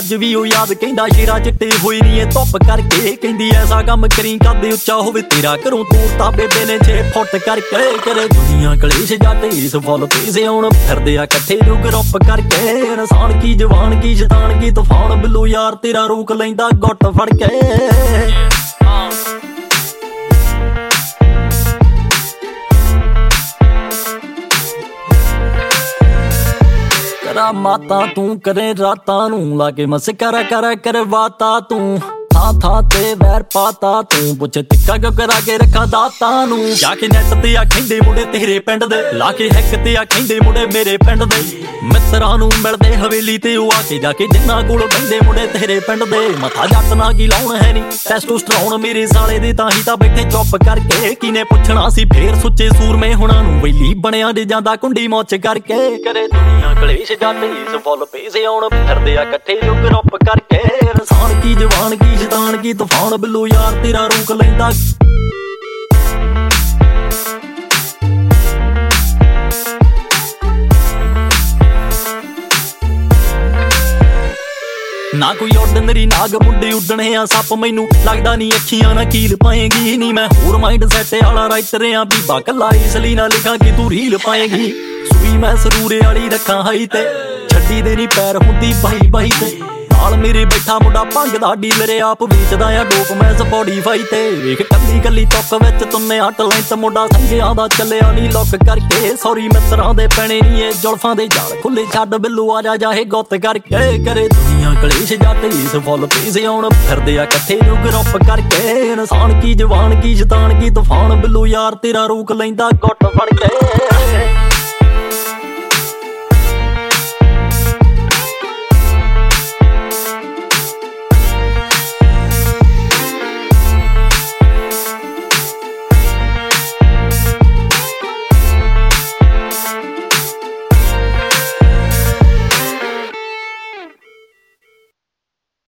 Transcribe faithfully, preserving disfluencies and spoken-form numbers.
अज भी ओ याद कहंदा शेरा चिट्टे होई नी ए धुप करके कहंदी ऐसा काम करी कद उच्चा होवे तेरा घरों तोड़ता बेबे ने छे फुट करके करे दुनिया कलेश जाते इस फुल पेसे आउण फिरदे आ कट्ठे जो ग्रुप करके इंसान की जवान की शैतान की तूफान बिल्लो यार तेरा रोक लैंदा गुट फड़ के करा माता तू करे रातां नू लाके मस्करा करा करवाता तू था था ते वैर पाता तू पुछ तिक्का क्यों करा के रखा दाता नू जाके नैट ते आ खैंदे मुंडे तेरे पिंड दे लाके हैक ते आ खैंदे मुंडे मेरे पिंड दे मित्रां नू मिलदे हवेली ते ओ आके जाके जिन्ना कोल बहिंदे मुंडे तेरे पिंड दे मथा जट ना की लाउण है नी टेस्टोस्टेरोन मेरे साले दे तां ही तां बैठे चुप करके किने पुछना सी फेर सुच्चे सूरमे हुणां नू वैली बणिया जे जांदा कुंडी मौच करके करे दुनिया कलेश जाते इस फुल पेसे आउण फिरदे आ कट्ठे जो ग्रुप करके इंसान की जवान की शैतान की तूफान बिल्लो यार तेरा रोक लैंदा ना कोई ऑर्डिनरी नाग मुंडे उड्डणे आ सप मैनू लगदा नी अखियां ना कील पाएगी नी मैं होर माइंड सैट आला राइटर आ बीबा कला इसलिए ना लिखा कि तू रील पाएगी सूई मैं सरूरे वाली रखा हाई ते छड्डी दे नी पैर हुंदी बाई बाई ते नाल मेरे बैठा मुंडा भंग दा डीलर आप वेचदा आ डोप मैं स्पॉटिफाई ते वेख कल्ली कल्ली तुक विच तुन्ने अट लैंत मुंडा संगियां दा चलिया नी लुक करके सॉरी मित्रां दे पैणे नी ए जुल्फां दे जाल खुले छड्ड बिल्लो आ जा जाहे गुੱਤ करके करे दुनिया कलेश जाते इस फुल पेसे आउण फिरदे आ कट्ठे जो ग्रुप करके इंसान की जवान की शैतान की तूफान बिल्लो यार तेरा रोक लैंदा गुੱਟ फड़ के